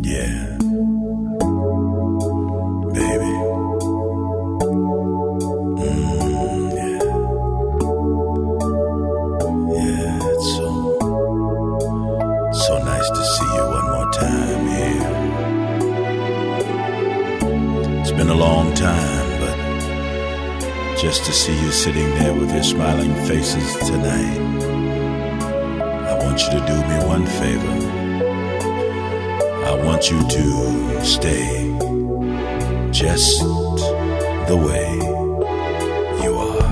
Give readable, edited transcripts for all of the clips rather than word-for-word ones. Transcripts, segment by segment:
Yeah, baby. Yeah. Yeah, it's so nice to see you one more time here. It's been a long time, but just to see you sitting there with your smiling faces tonight, I want you to do me one favor. I want you to stay just the way you are.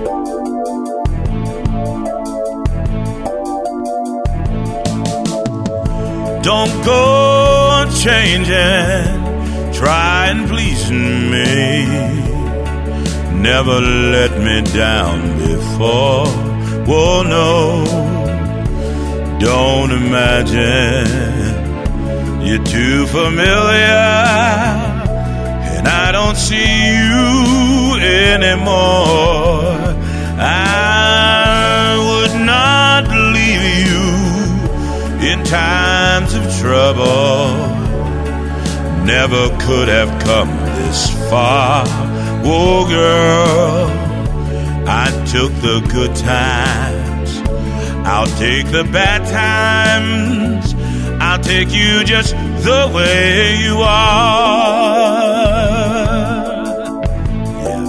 Don't go changing, trying pleasing me. Never let me down before. Whoa, no, don't imagine you're too familiar, and I don't see you anymore. I would not leave you in times of trouble. Never could have come this far. Whoa, girl, I took the good times, I'll take the bad times. I'll take you just the way you are. Yeah,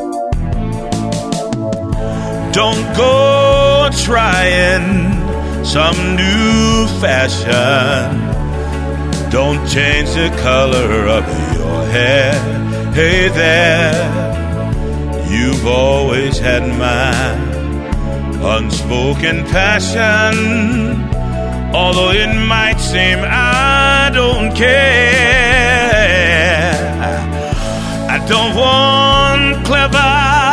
baby. Don't go trying some new fashion. Don't change the color of your hair. Hey there, you've always had my unspoken passion. Although it might seem I don't care, I don't want clever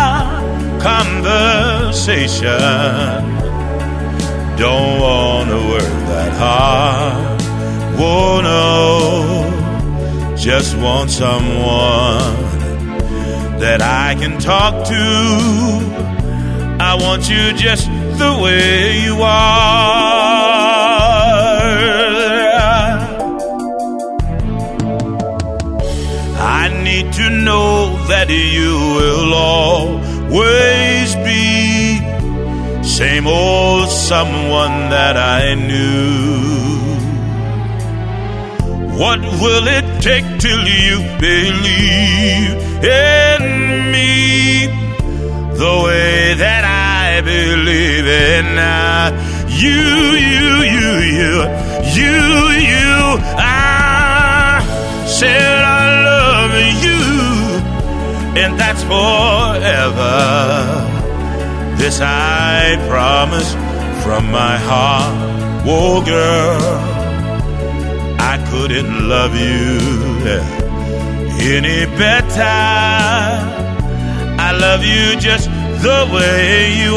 conversation. Don't want to work that hard. Whoa, no, just want someone that I can talk to. I want you just the way you are. I need to know that you will always be same old someone that I knew. What will it take till you believe in me the way that I believe in you? I said I love you, and that's forever. This I promise from my heart. Whoa, girl, I couldn't love you any better. I love you just the way you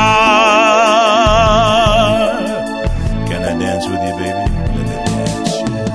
are. Can I dance with you, baby? Let me dance,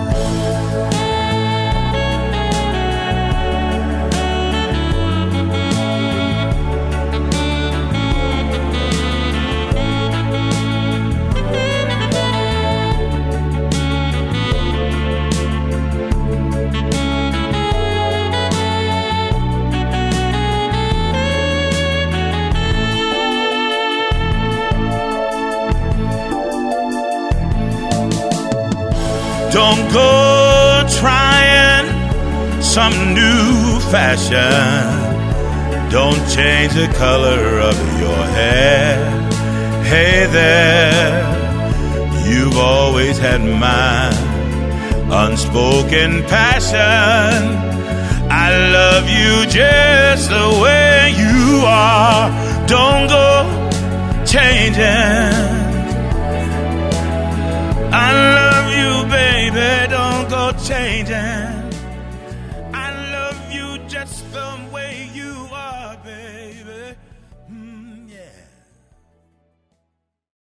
Don't go trying some new fashion. Don't change the color of your hair. Hey there, you've always had my unspoken passion. I love you just the way you are. Don't go changing. I love you, baby, don't go changing.